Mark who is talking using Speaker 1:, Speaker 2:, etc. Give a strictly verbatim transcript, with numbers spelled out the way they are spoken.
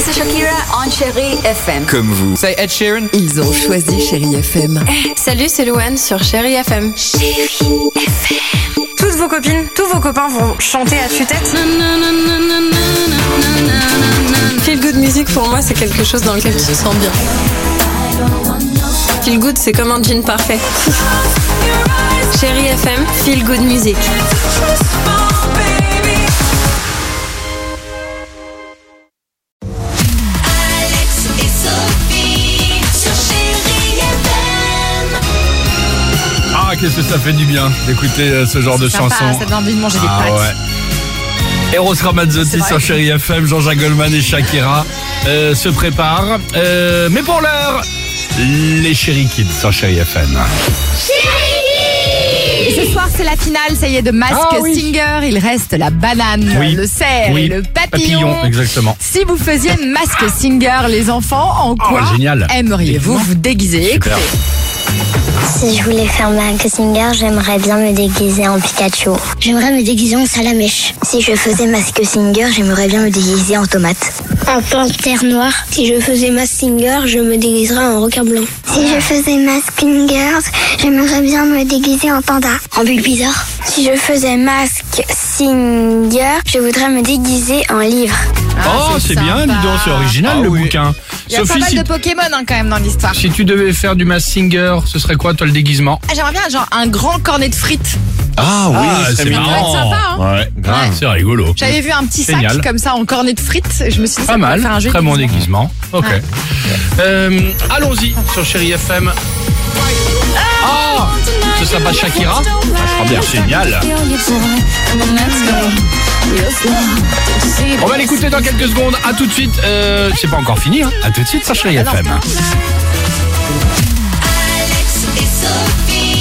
Speaker 1: c'est Shakira on Chérie F M.
Speaker 2: Comme vous. C'est Ed Sheeran.
Speaker 3: Ils ont choisi Chérie F M.
Speaker 4: Hey, salut, c'est Louane sur Chérie F M.
Speaker 1: Chérie F M.
Speaker 4: Toutes vos copines, tous vos copains vont chanter à tue-tête. Feel good music pour moi, c'est quelque chose dans lequel tu te sens bien. Feel good, c'est comme un jean parfait. Chérie F M, feel good music.
Speaker 5: Ah, qu'est-ce que ça fait du bien d'écouter euh, ce genre de
Speaker 6: sympa,
Speaker 5: chanson.
Speaker 6: Ça donne envie de manger des
Speaker 5: Ah
Speaker 6: pâtes.
Speaker 5: ouais. Eros Ramazzotti sur Chérie F M, Jean-Jacques Goldman et Shakira euh, se préparent. Euh, mais pour l'heure, les Chérie Kids sur Chérie F M.
Speaker 6: Et ce soir, c'est la finale, ça y est, de Mask
Speaker 5: Ah, oui.
Speaker 6: Singer. Il reste la banane,
Speaker 5: Oui.
Speaker 6: le cerf
Speaker 5: Oui.
Speaker 6: et le papillon.
Speaker 5: Papillon, exactement.
Speaker 6: Si vous faisiez Mask Singer, les enfants, en quoi
Speaker 5: Oh, génial.
Speaker 6: aimeriez-vous vous déguiser?
Speaker 5: Super.
Speaker 6: Écoutez.
Speaker 7: Si je voulais faire Mask Singer, j'aimerais bien me déguiser en Pikachu. J'aimerais me déguiser en Salamèche. Si je faisais Mask Singer, j'aimerais bien me déguiser en tomate. En panthère noire. Si je faisais Mask Singer, je me déguiserais en requin blanc. Si je faisais Mask Singer, j'aimerais bien me déguiser en panda. En bulle bizarre. Si je faisais Mask Singer, je voudrais me déguiser en livre.
Speaker 5: Oh,
Speaker 6: Ah,
Speaker 5: c'est bien, dis
Speaker 6: sympa.
Speaker 5: donc, c'est original
Speaker 2: Ah
Speaker 5: le
Speaker 2: oui.
Speaker 5: bouquin.
Speaker 6: Il y a pas
Speaker 5: Sophie,
Speaker 6: mal
Speaker 5: si,
Speaker 6: de Pokémon hein, quand même dans l'histoire.
Speaker 5: si tu devais faire du Mask Singer, ce serait quoi, toi, le déguisement?
Speaker 6: Ah, j'aimerais bien genre un grand cornet de frites.
Speaker 2: Ah oui,
Speaker 5: Ah,
Speaker 2: c'est
Speaker 5: c'est
Speaker 2: mignon.
Speaker 5: marrant.
Speaker 6: Ça doit être sympa, hein.
Speaker 5: Ouais, grave, c'est rigolo.
Speaker 6: J'avais vu un petit sac
Speaker 5: Génial.
Speaker 6: comme ça en cornet de frites. Et je me suis dit,
Speaker 5: Pas
Speaker 6: ça pourrait
Speaker 5: mal,
Speaker 6: faire un jeu
Speaker 5: très bon
Speaker 6: déguisement.
Speaker 5: déguisement. Ok.
Speaker 6: Ouais.
Speaker 5: Euh, allons-y sur Chérie F M. Ah, ce sera pas Shakira? Ah, je crois bien, génial. On va l'écouter dans quelques secondes. À tout de suite. Euh, c'est pas encore fini. Hein. À tout de suite sur Chérie F M.
Speaker 1: Alex et Sophie.